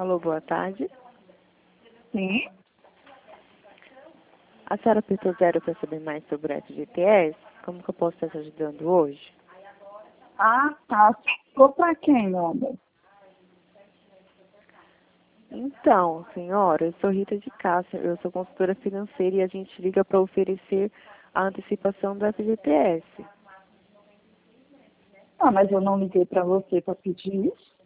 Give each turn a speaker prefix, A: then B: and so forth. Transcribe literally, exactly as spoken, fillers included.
A: Alô, boa tarde.
B: Sim.
A: A senhora apertou zero para saber mais sobre o F G T S? Como que eu posso estar te ajudando hoje?
B: Ah, tá. Ficou pra quem, meu amor?
A: Então, senhora, eu sou Rita de Cássia, eu sou consultora financeira e a gente liga para oferecer a antecipação do F G T S.
B: Ah, mas eu não liguei pra você pra pedir isso.